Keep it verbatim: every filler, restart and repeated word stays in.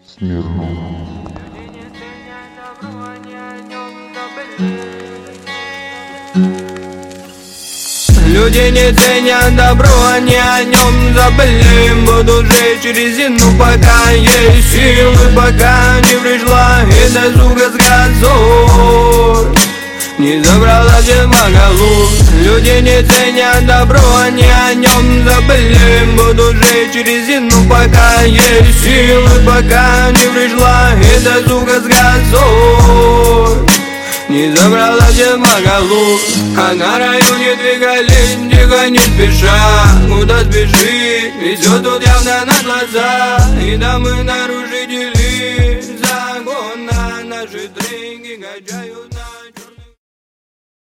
Смирнов. Люди не ценят добро, они о нем забыли. Буду жить резину, пока есть силы, пока не пришла и досуга с газой не забрала зимоголу. Люди не ценят добро, они о нем забыли. Буду жить резину, пока есть силы, пока не пришла и досуга с газой не забрала зимоголу. А на районе двигались тихо, не спеша. Куда спешить? Везет тут явно на глаза. И дамы нарушители